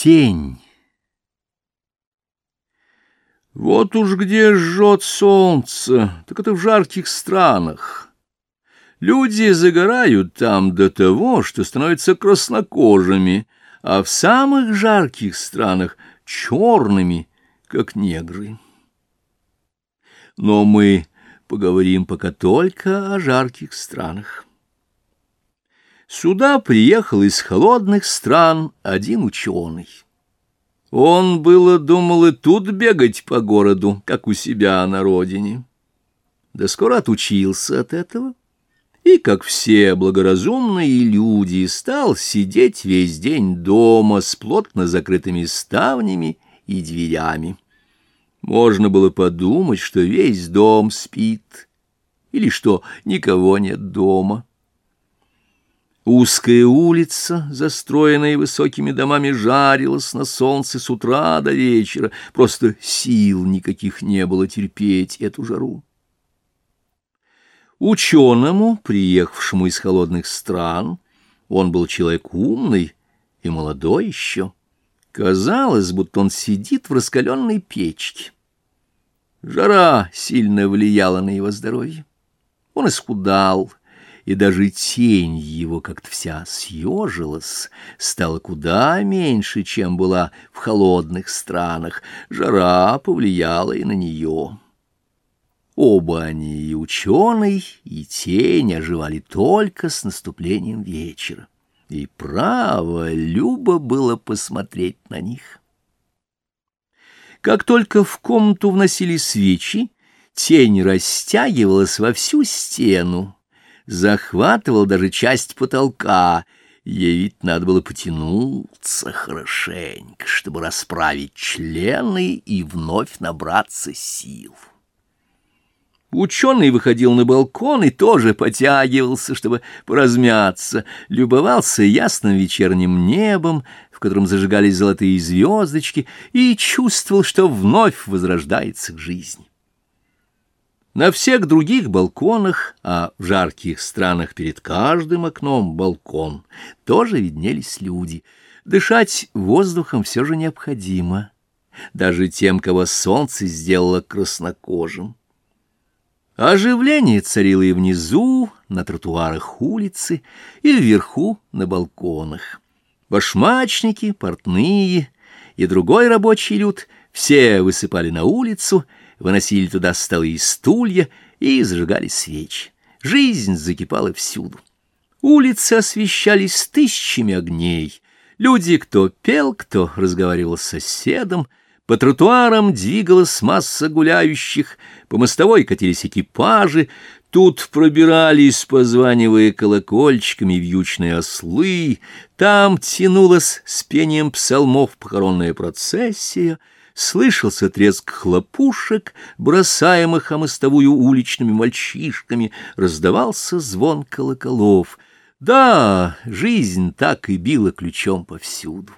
Тень. Вот уж где жжет солнце, так это в жарких странах. Люди загорают там до того, что становятся краснокожими, а в самых жарких странах черными, как негры. Но мы поговорим пока только о жарких странах. Сюда приехал из холодных стран один ученый. Он было думал и тут бегать по городу, как у себя на родине. Да скоро отучился от этого, и, как все благоразумные люди, стал сидеть весь день дома с плотно закрытыми ставнями и дверями. Можно было подумать, что весь дом спит, или что никого нет дома. Узкая улица, застроенная высокими домами, жарилась на солнце с утра до вечера. Просто сил никаких не было терпеть эту жару. Ученому, приехавшему из холодных стран, он был человек умный и молодой еще. Казалось, будто он сидит в раскаленной печке. Жара сильно влияла на его здоровье. Он исхудал, и даже тень его как-то вся съежилась, стала куда меньше, чем была в холодных странах. Жара повлияла и на нее. Оба они, и ученый, и тень, оживали только с наступлением вечера. И право, любо было посмотреть на них. Как только в комнату вносили свечи, тень растягивалась во всю стену, захватывал даже часть потолка. Ей ведь надо было потянуться хорошенько, чтобы расправить члены и вновь набраться сил. Ученый выходил на балкон и тоже потягивался, чтобы поразмяться, любовался ясным вечерним небом, в котором зажигались золотые звездочки, и чувствовал, что вновь возрождается к жизни. На всех других балконах, а в жарких странах перед каждым окном балкон, тоже виднелись люди. Дышать воздухом все же необходимо, даже тем, кого солнце сделало краснокожим. Оживление царило и внизу, на тротуарах улицы, и вверху, на балконах. Башмачники, портные и другой рабочий люд все высыпали на улицу, выносили туда столы и стулья и зажигали свечи. Жизнь закипала всюду. Улицы освещались тысячами огней. Люди кто пел, кто разговаривал с соседом. По тротуарам двигалась масса гуляющих, по мостовой катились экипажи. Тут пробирались, позванивая колокольчиками, вьючные ослы. Там тянулась с пением псалмов похоронная процессия. Слышался треск хлопушек, бросаемых о мостовую уличными мальчишками, раздавался звон колоколов. Да, жизнь так и била ключом повсюду.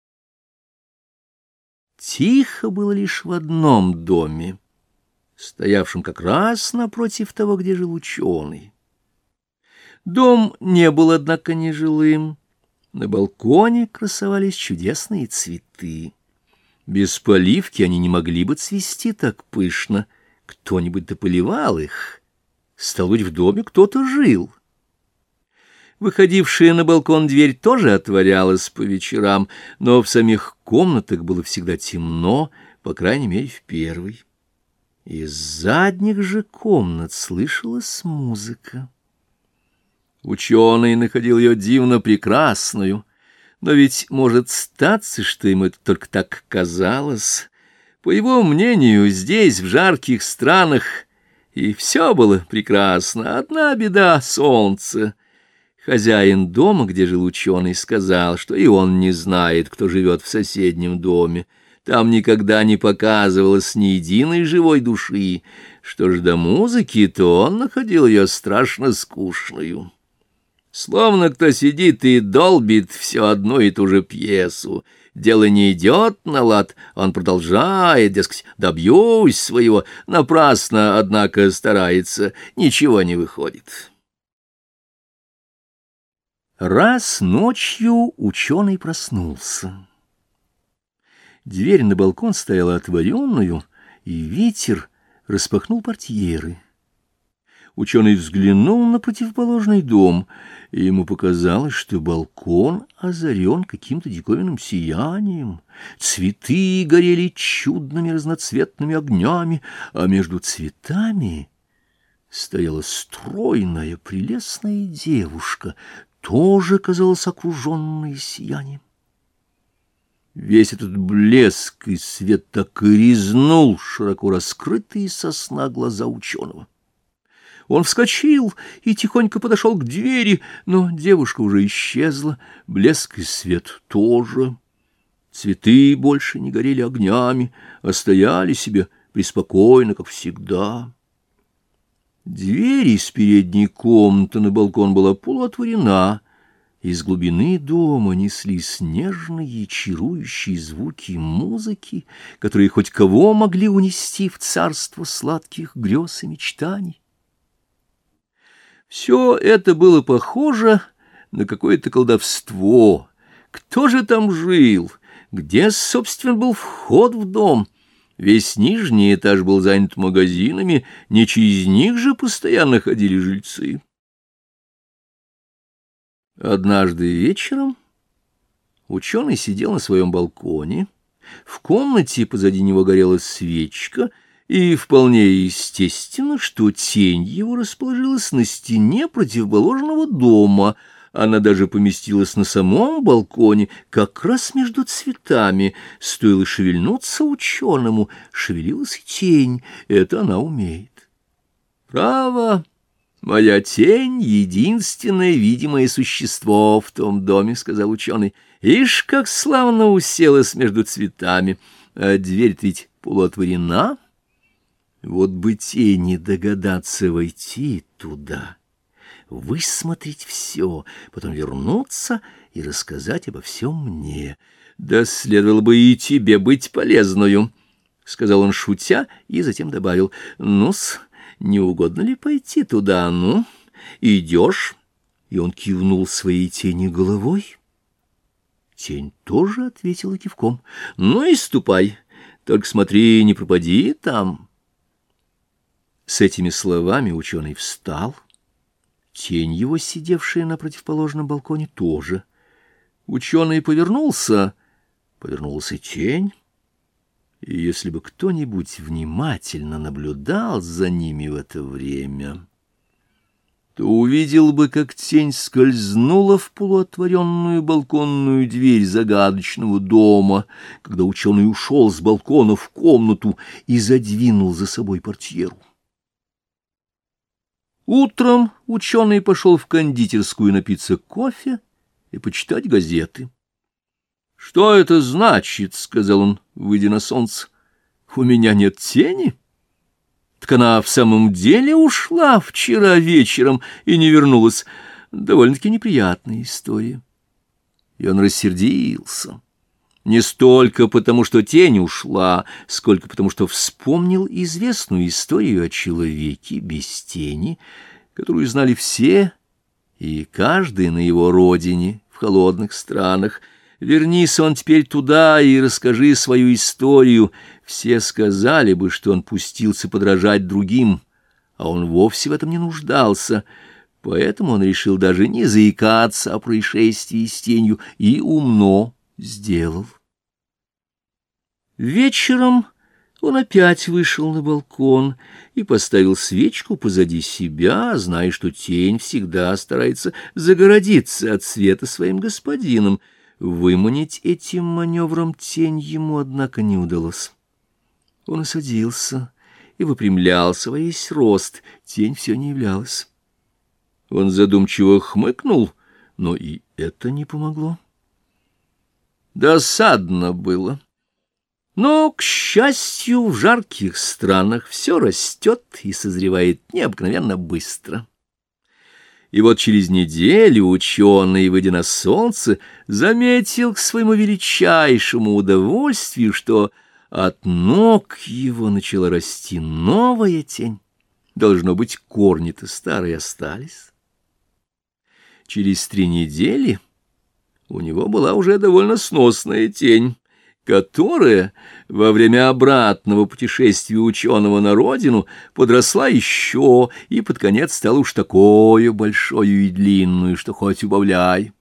Тихо было лишь в одном доме, стоявшем как раз напротив того, где жил ученый. Дом не был, однако, нежилым. На балконе красовались чудесные цветы. Без поливки они не могли бы цвести так пышно. Кто-нибудь дополивал их. Стало быть, в доме кто-то жил. Выходившая на балкон дверь тоже отворялась по вечерам, но в самих комнатах было всегда темно, по крайней мере, в первой. Из задних же комнат слышалась музыка. Ученый находил ее дивно прекрасную, но ведь может статься, что ему это только так казалось. По его мнению, здесь, в жарких странах, и все было прекрасно. Одна беда — солнце. Хозяин дома, где жил ученый, сказал, что и он не знает, кто живет в соседнем доме. Там никогда не показывалось ни единой живой души. Что ж до музыки, то он находил ее страшно скучную. Словно кто сидит и долбит все одну и ту же пьесу. Дело не идет на лад, он продолжает, дескать, добьюсь своего. Напрасно, однако, старается, ничего не выходит. Раз ночью ученый проснулся. Дверь на балкон стояла отворенную, и ветер распахнул портьеры. Ученый взглянул на противоположный дом, и ему показалось, что балкон озарен каким-то диковинным сиянием. Цветы горели чудными разноцветными огнями, а между цветами стояла стройная, прелестная девушка, тоже казалась окруженной сиянием. Весь этот блеск и свет так и резнул широко раскрытые со сна глаза ученого. Он вскочил и тихонько подошел к двери, но девушка уже исчезла, блеск и свет тоже. Цветы больше не горели огнями, а стояли себе преспокойно, как всегда. Дверь из передней комнаты на балкон была полуотворена. Из глубины дома неслись нежные, чарующие звуки музыки, которые хоть кого могли унести в царство сладких грез и мечтаний. Все это было похоже на какое-то колдовство. Кто же там жил? Где, собственно, был вход в дом? Весь нижний этаж был занят магазинами, не через них же постоянно ходили жильцы. Однажды вечером ученый сидел на своем балконе. В комнате позади него горела свечка, и вполне естественно, что тень его расположилась на стене противоположного дома. Она даже поместилась на самом балконе, как раз между цветами. Стоило шевельнуться ученому, шевелилась и тень. Это она умеет. Право, моя тень — единственное видимое существо в том доме, — сказал ученый. Ишь, как славно уселась между цветами. А дверь-то ведь полуотворена. Вот бы тени догадаться войти туда, высмотреть все, потом вернуться и рассказать обо всем мне. Да следовало бы и тебе быть полезною, — сказал он, шутя, и затем добавил: ну-с, не угодно ли пойти туда? Ну, идешь? И он кивнул своей тени головой. Тень тоже ответила кивком. Ну и ступай, только смотри, не пропади там. С этими словами ученый встал. Тень его, сидевшая на противоположном балконе, тоже. Ученый повернулся, повернулась и тень. И если бы кто-нибудь внимательно наблюдал за ними в это время, то увидел бы, как тень скользнула в полуотворенную балконную дверь загадочного дома, когда ученый ушел с балкона в комнату и задвинул за собой портьеру. Утром ученый пошел в кондитерскую напиться кофе и почитать газеты. — Что это значит? — сказал он, выйдя на солнце. — У меня нет тени. Так она в самом деле ушла вчера вечером и не вернулась. Довольно-таки неприятная история. И он рассердился. Не столько потому, что тень ушла, сколько потому, что вспомнил известную историю о человеке без тени, которую знали все и каждый на его родине, в холодных странах. Вернись он теперь туда и расскажи свою историю, все сказали бы, что он пустился подражать другим, а он вовсе в этом не нуждался. Поэтому он решил даже не заикаться о происшествии с тенью и умно сделал. Вечером он опять вышел на балкон и поставил свечку позади себя, зная, что тень всегда старается загородиться от света своим господином. Выманить этим маневром тень ему, однако, не удалось. Он и садился, и выпрямлялся во весь рост, тень все не являлась. Он задумчиво хмыкнул, но и это не помогло. Досадно было. Но, к счастью, в жарких странах все растет и созревает необыкновенно быстро. И вот через неделю ученый, выйдя на солнце, заметил к своему величайшему удовольствию, что от ног его начала расти новая тень. Должно быть, корни-то старые остались. Через 3 недели у него была уже довольно сносная тень. которая во время обратного путешествия ученого на родину подросла еще и под конец стала уж такою большою и длинную, что хоть убавляй.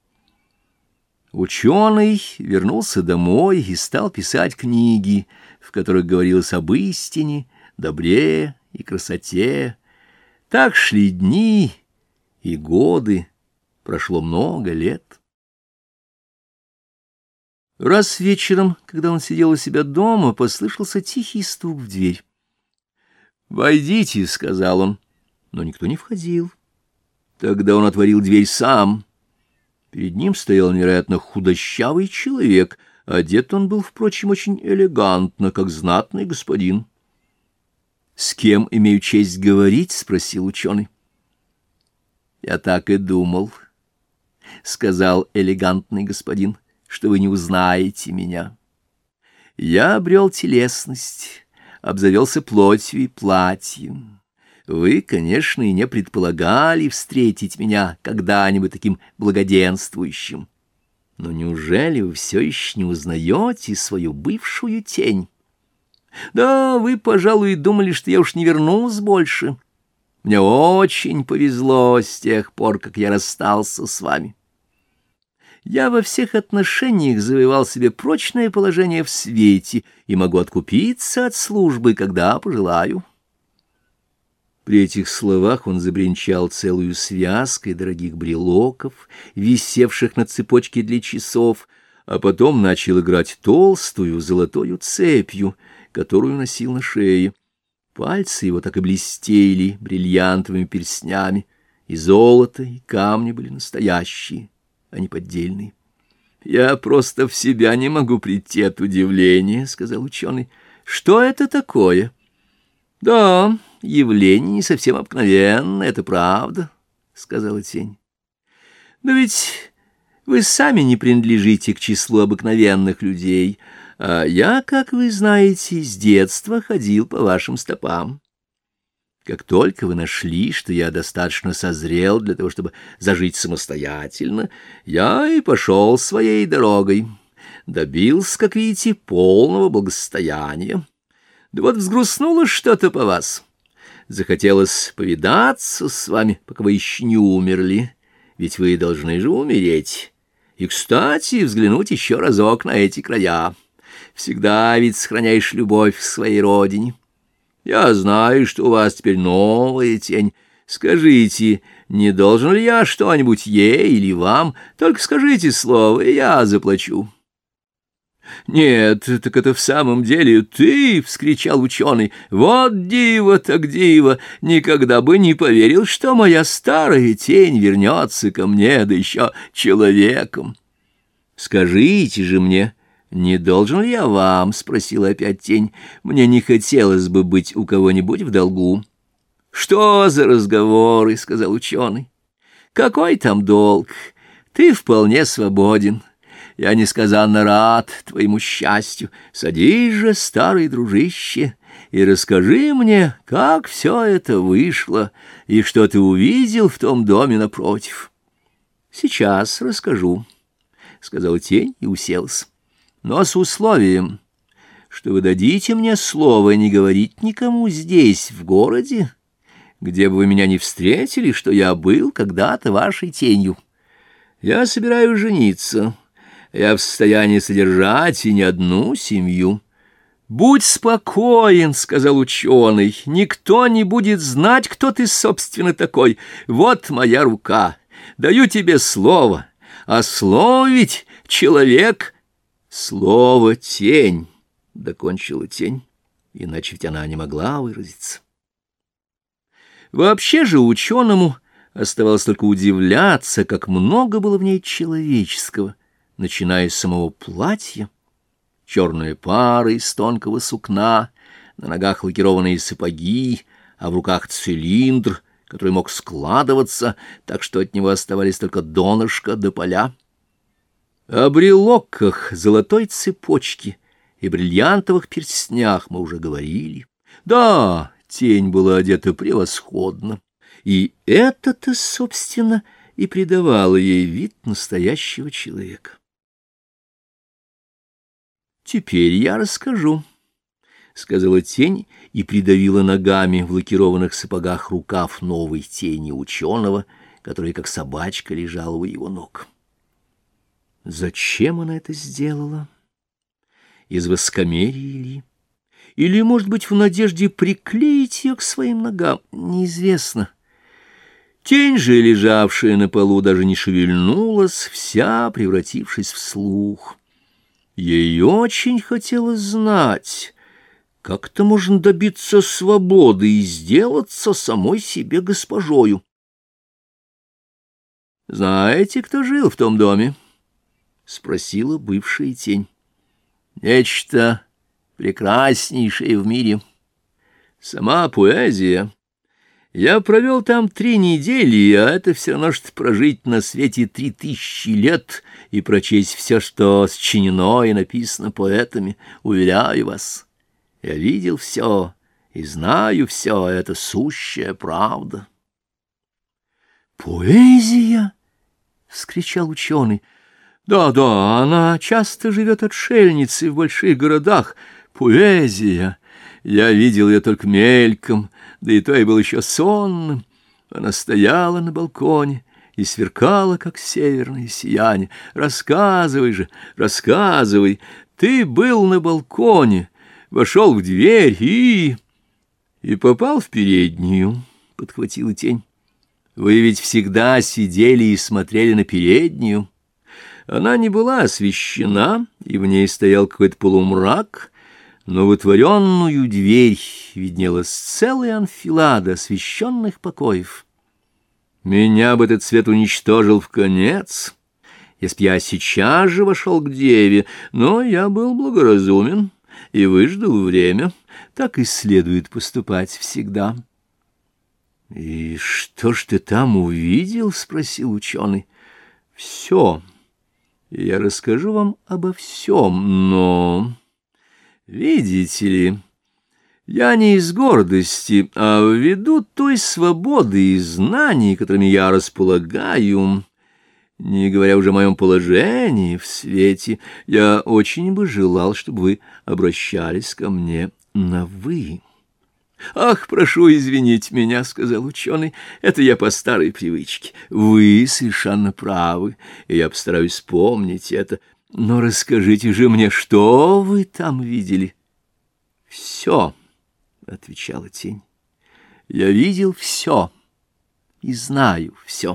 Ученый вернулся домой и стал писать книги, в которых говорилось об истине, добре и красоте. Так шли дни и годы, прошло много лет. Раз вечером, когда он сидел у себя дома, послышался тихий стук в дверь. «Войдите», — сказал он, но никто не входил. Тогда он отворил дверь сам. Перед ним стоял невероятно худощавый человек. Одет он был, впрочем, очень элегантно, как знатный господин. «С кем имею честь говорить?» — спросил ученый. «Я так и думал», — сказал элегантный господин, — «что вы не узнаете меня. Я обрел телесность, обзавелся плотью и платьем. Вы, конечно, и не предполагали встретить меня когда-нибудь таким благоденствующим. Но неужели вы все еще не узнаете свою бывшую тень? Да, вы, пожалуй, думали, что я уж не вернусь больше. Мне очень повезло с тех пор, как я расстался с вами. Я во всех отношениях завоевал себе прочное положение в свете и могу откупиться от службы, когда пожелаю». При этих словах он забринчал целую связкой дорогих брелоков, висевших на цепочке для часов, а потом начал играть толстую золотою цепью, которую носил на шее. Пальцы его так и блестели бриллиантовыми перстнями, и золото, и камни были настоящие, а не поддельные. «Я просто в себя не могу прийти от удивления», — сказал ученый. «Что это такое?» «Да, явление не совсем обыкновенное, это правда», — сказала тень. «Но ведь вы сами не принадлежите к числу обыкновенных людей, а я, как вы знаете, с детства ходил по вашим стопам. Как только вы нашли, что я достаточно созрел для того, чтобы зажить самостоятельно, я и пошел своей дорогой, добился, как видите, полного благосостояния. Да вот взгрустнуло что-то по вас. Захотелось повидаться с вами, пока вы еще не умерли, ведь вы должны же умереть. И, кстати, взглянуть еще разок на эти края. Всегда ведь сохраняешь любовь к своей родине. Я знаю, что у вас теперь новая тень. Скажите, не должен ли я что-нибудь ей или вам? Только скажите слово, и я заплачу». «Нет, так это в самом деле ты!» — вскричал ученый. «Вот диво так диво! Никогда бы не поверил, что моя старая тень вернется ко мне, да еще человеком. Скажите же мне, не должен ли я вам?» — спросила опять тень. «Мне не хотелось бы быть у кого-нибудь в долгу». «Что за разговоры?» — сказал ученый. «Какой там долг? Ты вполне свободен. Я несказанно рад твоему счастью. Садись же, старый дружище, и расскажи мне, как все это вышло, и что ты увидел в том доме напротив». «Сейчас расскажу», — сказала тень и уселась. «Но с условием, что вы дадите мне слово не говорить никому здесь, в городе, где бы вы меня не встретили, что я был когда-то вашей тенью. Я собираюсь жениться». Я в состоянии содержать и не одну семью. «Будь спокоен», — сказал ученый, — «никто не будет знать, кто ты, собственно, такой. Вот моя рука. Даю тебе слово. А слово ведь человек...» «Слово тень», — докончила тень, иначе ведь она не могла выразиться. Вообще же ученому оставалось только удивляться, как много было в ней человеческого, начиная с самого платья, черные пары из тонкого сукна, на ногах лакированные сапоги, а в руках цилиндр, который мог складываться, так что от него оставались только донышко до поля. О брелоках, золотой цепочке и бриллиантовых перстнях мы уже говорили. Да, тень была одета превосходно, и это-то, собственно, и придавало ей вид настоящего человека. теперь я расскажу, — сказала тень и придавила ногами в лакированных сапогах рукав новой тени ученого, которая, как собачка, лежала у его ног. Зачем она это сделала? Из воскомерия ли? Или, может быть, в надежде приклеить ее к своим ногам? Неизвестно. Тень же, лежавшая на полу, даже не шевельнулась, вся превратившись в слух. Ей очень хотелось знать, как-то можно добиться свободы и сделаться самой себе госпожою. «Знаете, кто жил в том доме?» — спросила бывшая тень. «Нечто прекраснейшее в мире. Сама поэзия. Я провел там 3 недели, а это все равно, что прожить на свете 3000 лет и прочесть все, что сочинено и написано поэтами. Уверяю вас, я видел все и знаю все, это сущая правда». «Поэзия!» — вскричал ученый. «Да, она часто живет отшельницей в больших городах. Поэзия! Я видел ее только мельком, да и то я был еще сонным. Она стояла на балконе и сверкала, как северное сияние. Рассказывай же, рассказывай. Ты был на балконе, вошел в дверь и попал в переднюю», — подхватила тень. «Вы ведь всегда сидели и смотрели на переднюю. Она не была освещена, и в ней стоял какой-то полумрак, но в отворенную дверь виднелась целая анфилада освещенных покоев. Меня бы этот свет уничтожил вконец, если б я сейчас же вошел к деве, но я был благоразумен и выждал время. Так и следует поступать всегда». «И что ж ты там увидел?» — спросил ученый. «Все. Я расскажу вам обо всем, но, видите ли, я не из гордости, а ввиду той свободы и знаний, которыми я располагаю, не говоря уже о моем положении в свете, я очень бы желал, чтобы вы обращались ко мне на «вы». «Ах, прошу извинить меня», — сказал ученый, — «это я по старой привычке. Вы совершенно правы, и я постараюсь вспомнить это. Но расскажите же мне, что вы там видели?» «Все», — отвечала тень, — «я видел все и знаю все».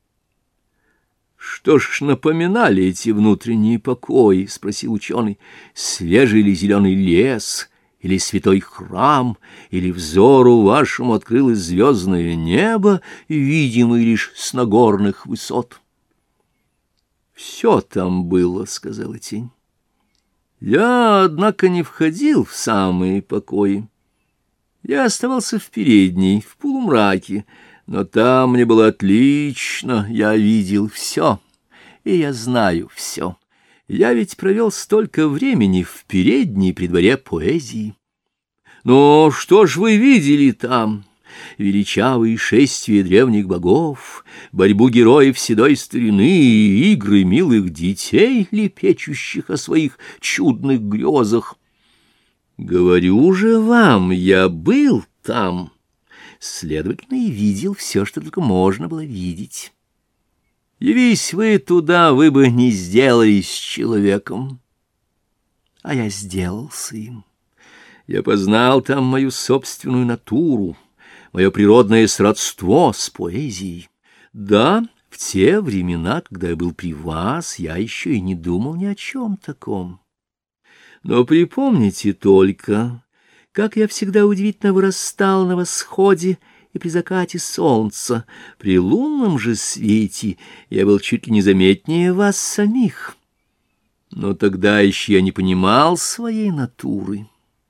«Что ж напоминали эти внутренние покои?» — спросил ученый. «Свежий или зеленый лес?» Или святой храм, или взору вашему открылось звездное небо, видимое лишь с нагорных высот? «Все там было», — сказала тень. «Я, однако, не входил в самые покои. Я оставался в передней, в полумраке, но там мне было отлично, я видел все, и я знаю все. Я ведь провел столько времени в передней при дворе поэзии. Но что ж вы видели там? Величавые шествия древних богов, борьбу героев седой старины и игры милых детей, лепечущих о своих чудных грезах? Говорю же вам, я был там, следовательно, и видел все, что только можно было видеть. Явись вы туда, вы бы не сделались человеком, а я сделался им. Я познал там мою собственную натуру, мое природное сродство с поэзией. Да, в те времена, когда я был при вас, я еще и не думал ни о чем таком. Но припомните только, как я всегда удивительно вырастал на восходе и при закате солнца. При лунном же свете я был чуть ли не заметнее вас самих. Но тогда еще я не понимал своей натуры.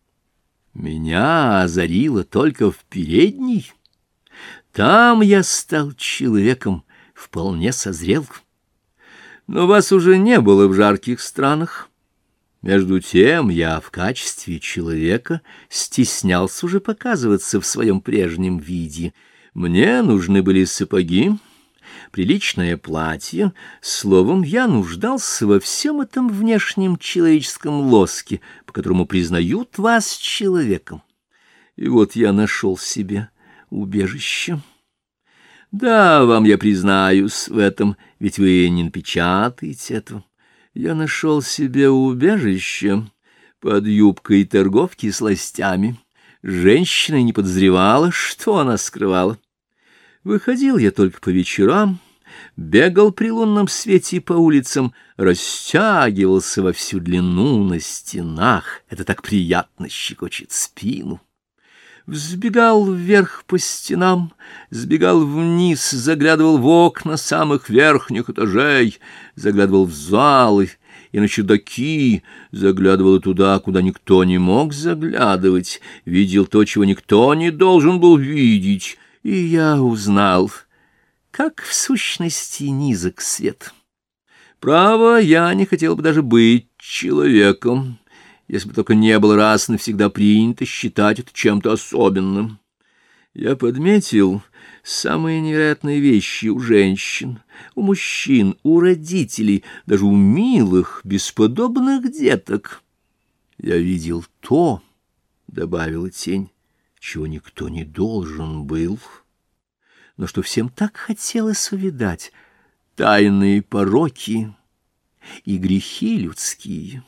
Меня озарило только в передней. Там я стал человеком, вполне созрел. Но вас уже не было в жарких странах. Между тем я в качестве человека стеснялся уже показываться в своем прежнем виде. Мне нужны были сапоги, приличное платье. Словом, я нуждался во всем этом внешнем человеческом лоске, по которому признают вас человеком. И вот я нашел себе убежище. Да, вам я признаюсь в этом, ведь вы не напечатаете этого. Я нашел себе убежище под юбкой торговки сластями. Женщина не подозревала, что она скрывала. Выходил я только по вечерам, бегал при лунном свете по улицам, растягивался во всю длину на стенах. Это так приятно щекочет спину. Взбегал вверх по стенам, сбегал вниз, заглядывал в окна самых верхних этажей, заглядывал в залы и на чердаки, заглядывал и туда, куда никто не мог заглядывать, видел то, чего никто не должен был видеть, и я узнал, как в сущности низок свет. Право, я не хотел бы даже быть человеком, если бы только не было раз навсегда принято считать это чем-то особенным. Я подметил самые невероятные вещи у женщин, у мужчин, у родителей, даже у милых, бесподобных деток. Я видел то, — добавила тень, — чего никто не должен был, но что всем так хотелось увидать: тайные пороки и грехи людские.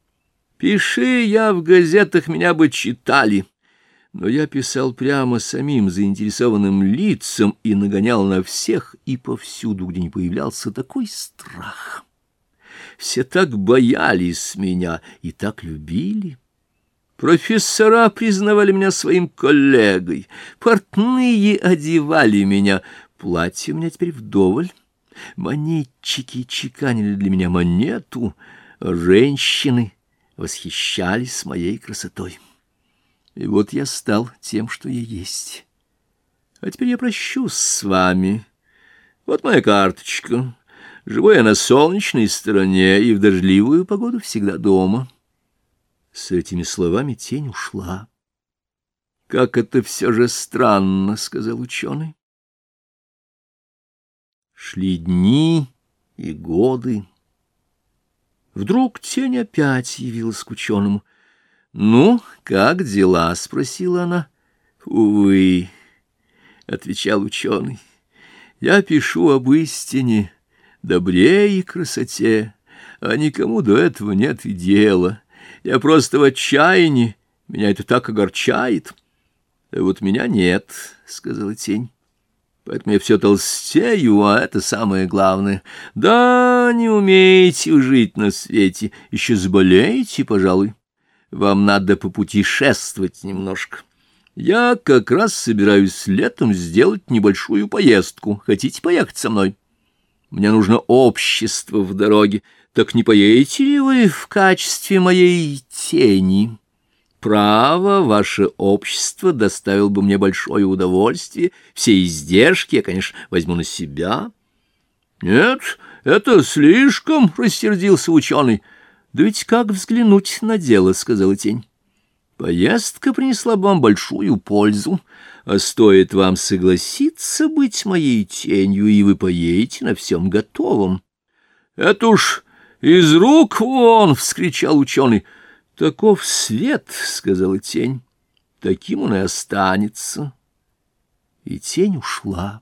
Пиши я в газетах, меня бы читали, но я писал прямо самим заинтересованным лицам и нагонял на всех и повсюду, где не появлялся такой страх. Все так боялись меня и так любили. Профессора признавали меня своим коллегой, портные одевали меня, платье у меня теперь вдоволь, монетчики чеканили для меня монету, женщины восхищались моей красотой. И вот я стал тем, что я есть. А теперь я прощусь с вами. Вот моя карточка. Живу я на солнечной стороне и в дождливую погоду всегда дома. С этими словами тень ушла. «Как это все же странно», — сказал ученый. Шли дни и годы. Вдруг тень опять явилась к ученому. «Ну, как дела?» — спросила она. «Увы», — отвечал ученый, — «я пишу об истине, добре и красоте, а никому до этого нет и дела. Я просто в отчаянии, меня это так огорчает». «Вот меня нет», — сказала тень. «Поэтому я все толстею, а это самое главное. Да, не умеете жить на свете, еще заболеете, пожалуй. Вам надо попутешествовать немножко. Я как раз собираюсь летом сделать небольшую поездку. Хотите поехать со мной? Мне нужно общество в дороге. Так не поедете ли вы в качестве моей тени? Право, ваше общество доставило бы мне большое удовольствие. Все издержки я, конечно, возьму на себя». «Нет, это слишком», — рассердился ученый. «Да ведь как взглянуть на дело», — сказала тень. «Поездка принесла бы вам большую пользу, а стоит вам согласиться быть моей тенью, и вы поедете на всем готовом». «Это уж из рук вон!» — вскричал ученый. «Таков свет», — сказала тень, — «таким он и останется». И тень ушла.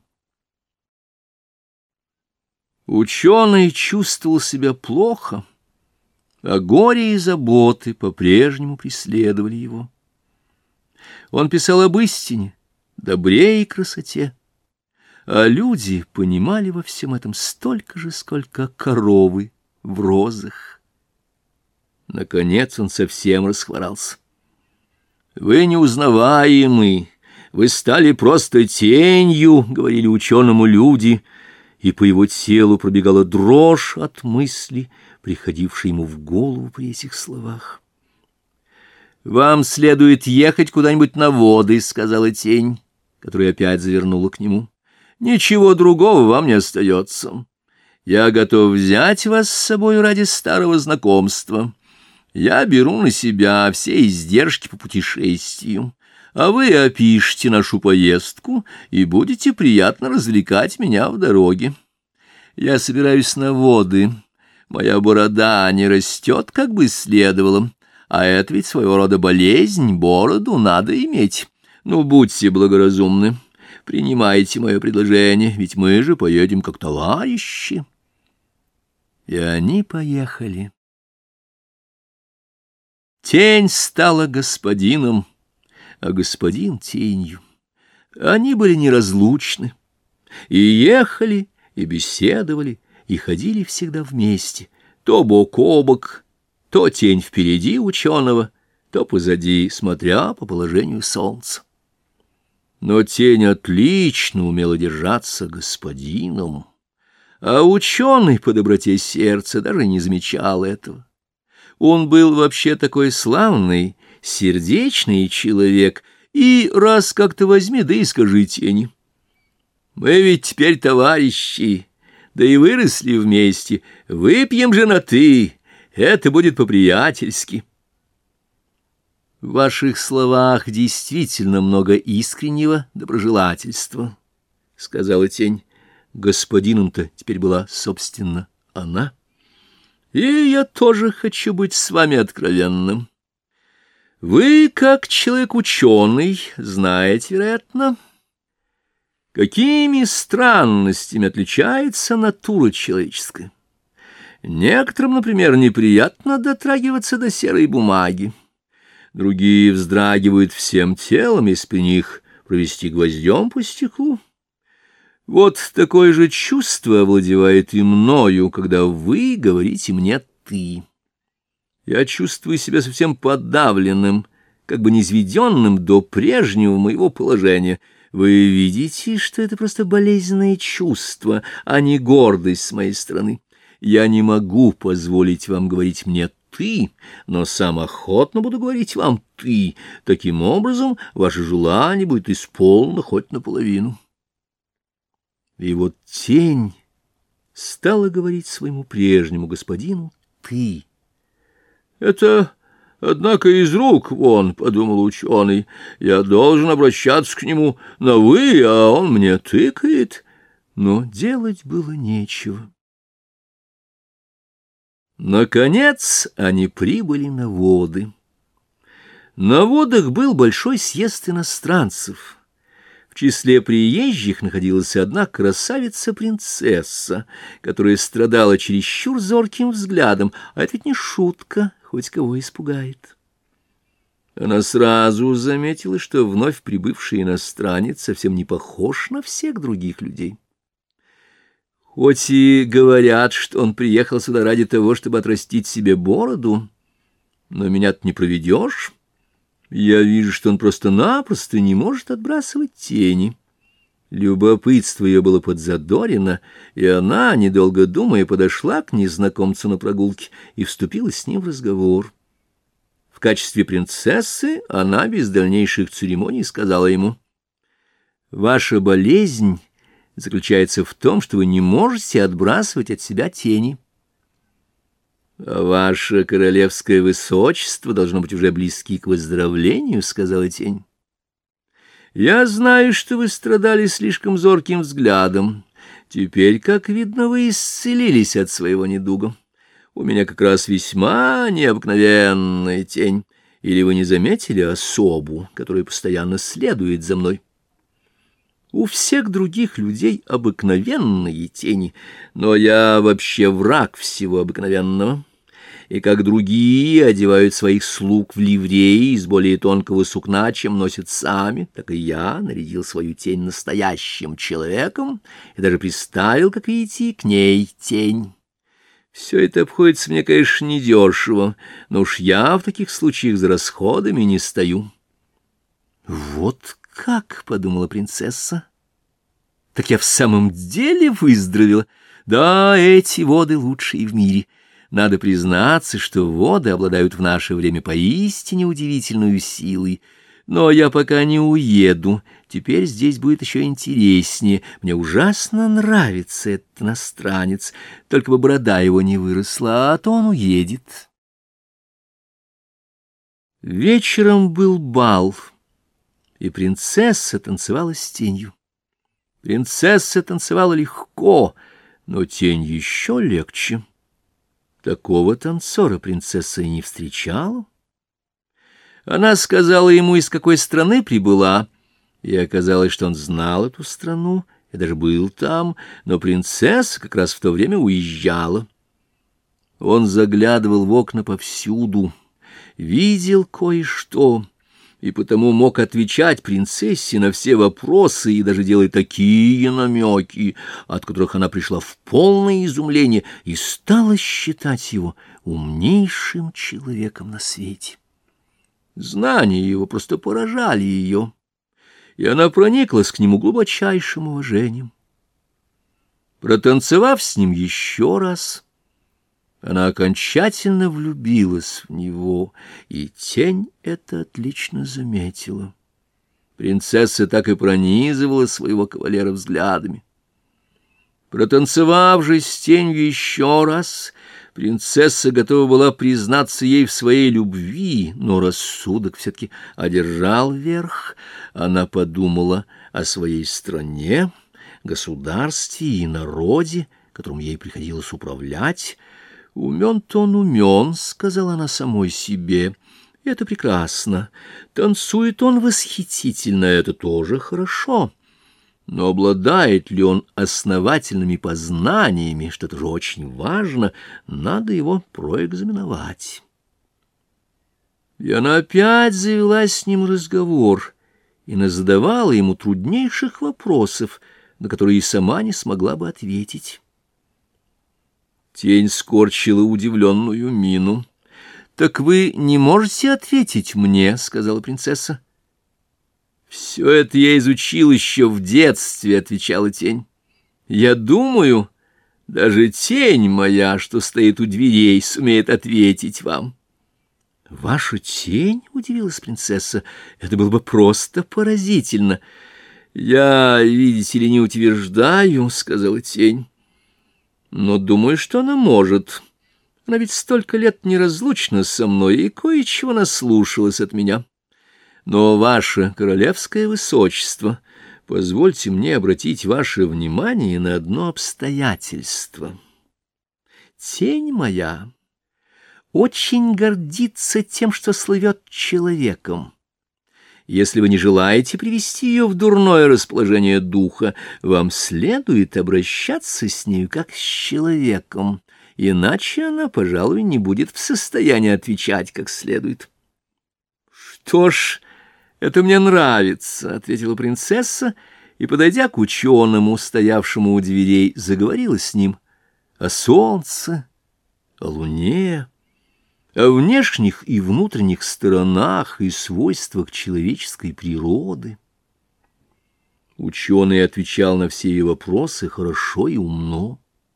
Ученый чувствовал себя плохо, а горе и заботы по-прежнему преследовали его. Он писал об истине, добре и красоте, а люди понимали во всем этом столько же, сколько коровы в розах. Наконец он совсем расхворался. «Вы неузнаваемы, вы стали просто тенью», — говорили ученому люди, и по его телу пробегала дрожь от мысли, приходившей ему в голову при этих словах. «Вам следует ехать куда-нибудь на воды», — сказала тень, которая опять завернула к нему. «Ничего другого вам не остается. Я готов взять вас с собой ради старого знакомства. Я беру на себя все издержки по путешествию, а вы опишите нашу поездку и будете приятно развлекать меня в дороге. Я собираюсь на воды, моя борода не растет, как бы следовало, а это ведь своего рода болезнь, бороду надо иметь. Ну, будьте благоразумны, принимайте мое предложение, ведь мы же поедем как товарищи». И они поехали. Тень стала господином, а господин — тенью. Они были неразлучны, и ехали, и беседовали, и ходили всегда вместе, то бок о бок, то тень впереди ученого, то позади, смотря по положению солнца. Но тень отлично умела держаться господином, а ученый по доброте сердца даже не замечал этого. Он был вообще такой славный, сердечный человек, и раз как-то возьми, да и скажи тени: «Мы ведь теперь товарищи, да и выросли вместе, выпьем же на «ты», это будет по-приятельски». В ваших словах действительно много искреннего доброжелательства, — сказала тень. Господином-то теперь была, собственно, она. И я тоже хочу быть с вами откровенным. Вы, как человек-ученый, знаете, вероятно, какими странностями отличается натура человеческая. Некоторым, например, неприятно дотрагиваться до серой бумаги. Другие вздрагивают всем телом, если при них провести гвоздем по стеклу. Вот такое же чувство овладевает и мною, когда вы говорите мне «ты». Я чувствую себя совсем подавленным, как бы низведенным до прежнего моего положения. Вы видите, что это просто болезненное чувство, а не гордость с моей стороны. Я не могу позволить вам говорить мне «ты», но сам охотно буду говорить вам «ты». Таким образом, ваше желание будет исполнено хоть наполовину. И вот тень стала говорить своему прежнему господину «ты». «Это, однако, из рук вон», — подумал ученый. «Я должен обращаться к нему на «вы», а он мне тыкает». Но делать было нечего. Наконец они прибыли на воды. На водах был большой съезд иностранцев. В числе приезжих находилась одна красавица-принцесса, которая страдала чересчур зорким взглядом, а это ведь не шутка, хоть кого испугает. Она сразу заметила, что вновь прибывший иностранец совсем не похож на всех других людей. Хоть и говорят, что он приехал сюда ради того, чтобы отрастить себе бороду, но меня-то не проведешь. Я вижу, что он просто-напросто не может отбрасывать тени. Любопытство ее было подзадорено, и она, недолго думая, подошла к незнакомцу на прогулке и вступила с ним в разговор. В качестве принцессы она без дальнейших церемоний сказала ему: «Ваша болезнь заключается в том, что вы не можете отбрасывать от себя тени. А ваше королевское высочество должно быть уже близки к выздоровлению», — сказала тень. «Я знаю, что вы страдали слишком зорким взглядом. Теперь, как видно, вы исцелились от своего недуга. У меня как раз весьма необыкновенная тень. Или вы не заметили особу, которая постоянно следует за мной? У всех других людей обыкновенные тени, но я вообще враг всего обыкновенного. И как другие одевают своих слуг в ливреи из более тонкого сукна, чем носят сами, так и я нарядил свою тень настоящим человеком и даже приставил, как видите, к ней тень. Все это обходится мне, конечно, недешево, но уж я в таких случаях за расходами не стою». «Вот как», — подумала принцесса, — «так я в самом деле выздоровела. Да, эти воды лучшие в мире. Надо признаться, что воды обладают в наше время поистине удивительной силой. Но я пока не уеду. Теперь здесь будет еще интереснее. Мне ужасно нравится этот иностранец. Только бы борода его не выросла, а то он уедет». Вечером был бал. и принцесса танцевала с тенью. Принцесса танцевала легко, но тень еще легче. Такого танцора принцесса и не встречала. Она сказала ему, из какой страны прибыла, и оказалось, что он знал эту страну и даже был там, но принцесса как раз в то время уезжала. Он заглядывал в окна повсюду, видел кое-что, и потому мог отвечать принцессе на все вопросы и даже делать такие намеки, от которых она пришла в полное изумление и стала считать его умнейшим человеком на свете. Знания его просто поражали ее, и она прониклась к нему глубочайшим уважением. Протанцевав с ним еще раз, она окончательно влюбилась в него, и тень это отлично заметила. Принцесса так и пронизывала своего кавалера взглядами. Протанцевав же с тенью еще раз, принцесса готова была признаться ей в своей любви, но рассудок все-таки одержал верх. Она подумала о своей стране, государстве и народе, которым ей приходилось управлять. «Умен-то он умен», — сказала она самой себе, — «это прекрасно. Танцует он восхитительно, это тоже хорошо. Но обладает ли он основательными познаниями, что это же очень важно, надо его проэкзаменовать». И она опять завела с ним разговор и назадавала ему труднейших вопросов, на которые и сама не смогла бы ответить. Тень скорчила удивленную мину. «Так вы не можете ответить мне?» — сказала принцесса. «Все это я изучил еще в детстве», — отвечала тень. «Я думаю, даже тень моя, что стоит у дверей, сумеет ответить вам». «Ваша тень?» — удивилась принцесса. «Это было бы просто поразительно». «Я, видите ли, не утверждаю», — сказала тень. «Но думаю, что она может. Она ведь столько лет неразлучна со мной и кое-чего наслушалась от меня. Но, ваше королевское высочество, позвольте мне обратить ваше внимание на одно обстоятельство. Тень моя очень гордится тем, что слывет человеком. Если вы не желаете привести ее в дурное расположение духа, вам следует обращаться с нею как с человеком, иначе она, пожалуй, не будет в состоянии отвечать как следует». «Что ж, это мне нравится», — ответила принцесса, и, подойдя к ученому, стоявшему у дверей, заговорила с ним о солнце, о луне, о внешних и внутренних сторонах и свойствах человеческой природы. Ученый отвечал на все ее вопросы хорошо и умно.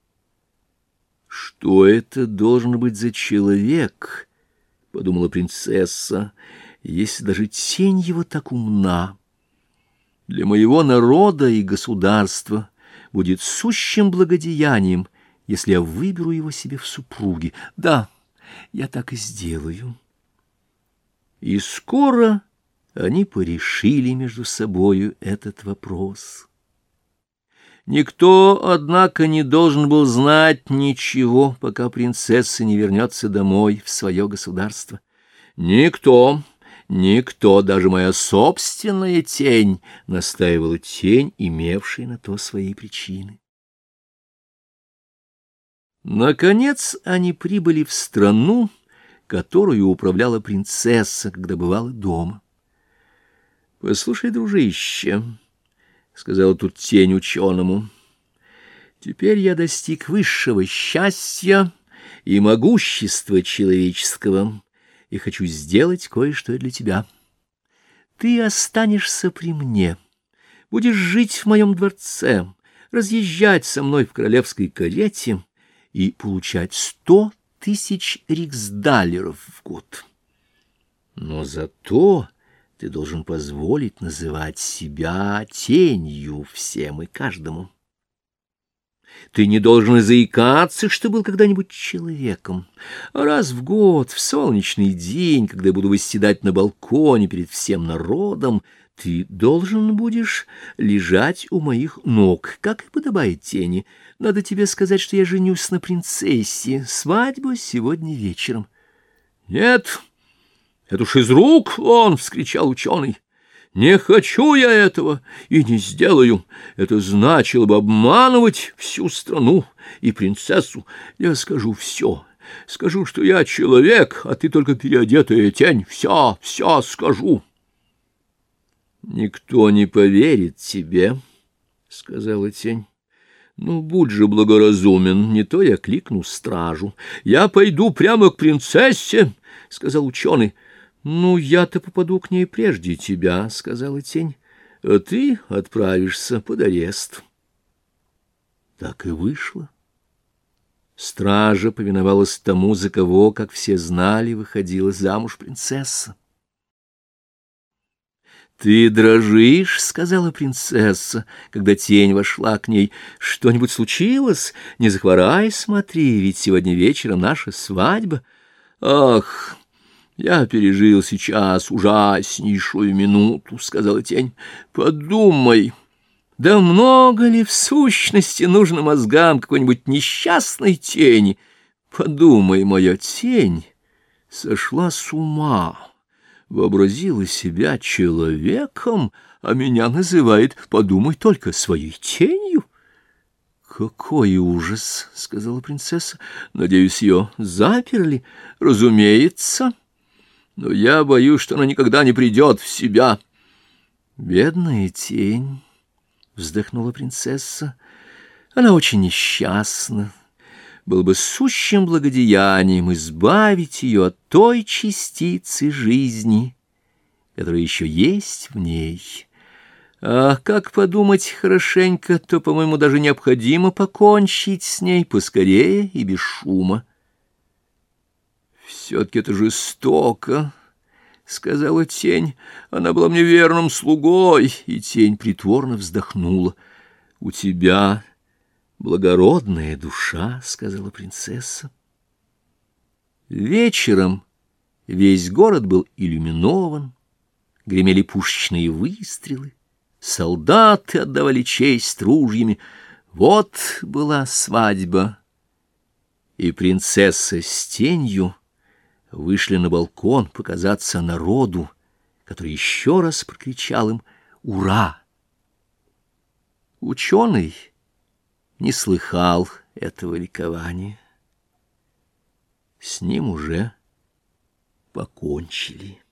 «Что это должен быть за человек?» — подумала принцесса, — «если даже тень его так умна. Для моего народа и государства будет сущим благодеянием, если я выберу его себе в супруги. Да, я так и сделаю». И скоро они порешили между собою этот вопрос. Никто, однако, не должен был знать ничего, пока принцесса не вернется домой в свое государство. Никто, даже моя собственная тень, — настаивала тень, имевшая на то свои причины. Наконец они прибыли в страну, которую управляла принцесса, когда бывала дома. «Послушай, дружище», — сказала тут тень ученому, — «теперь я достиг высшего счастья и могущества человеческого, и хочу сделать кое-что для тебя. Ты останешься при мне, будешь жить в моем дворце, разъезжать со мной в королевской карете и получать 100 000 риксдалеров в год. Но зато ты должен позволить называть себя тенью всем и каждому. Ты не должен и заикаться, что был когда-нибудь человеком. А раз в год, в солнечный день, когда я буду восседать на балконе перед всем народом, Ты должен будешь лежать у моих ног, как и подобает тени. Надо тебе сказать, что я женюсь на принцессе. Свадьба сегодня вечером. — Нет, это уж из рук вон! — вскричал ученый. — Не хочу я этого и не сделаю. Это значило бы обманывать всю страну и принцессу. Я скажу все. Скажу, что я человек, а ты только переодетая тень. Все скажу. — Никто не поверит тебе, — сказала тень. — Ну, будь же благоразумен, не то я кликну стражу. — Я пойду прямо к принцессе, — сказал ученый. — Ну, я-то попаду к ней прежде тебя, — сказала тень, — а ты отправишься под арест. Так и вышло. Стража повиновалась тому, за кого, как все знали, выходила замуж принцесса. — Ты дрожишь, — сказала принцесса, когда тень вошла к ней. — Что-нибудь случилось? Не захворай, смотри, ведь сегодня вечером наша свадьба. — Ах, я пережил сейчас ужаснейшую минуту, — сказала тень. — Подумай, да много ли в сущности нужно мозгам какой-нибудь несчастной тени? Подумай, моя тень сошла с ума. Вообразила себя человеком, а меня называет, подумай только, своей тенью. — Какой ужас! — сказала принцесса. — Надеюсь, ее заперли? — Разумеется. Но я боюсь, что она никогда не придет в себя. — Бедная тень! — вздохнула принцесса. — Она очень несчастна. Было бы сущим благодеянием избавить ее от той частицы жизни, которая еще есть в ней. А как подумать хорошенько, то, по-моему, даже необходимо покончить с ней поскорее и без шума. — Все-таки это жестоко, — сказала тень. Она была мне верным слугой, и тень притворно вздохнула. — У тебя благородная душа, — сказала принцесса. Вечером весь город был иллюминован, гремели пушечные выстрелы, солдаты отдавали честь ружьями. Вот была свадьба, и принцесса с тенью вышли на балкон показаться народу, который еще раз прокричал им «Ура!». Ученый не слыхал этого ликования. С ним уже покончили.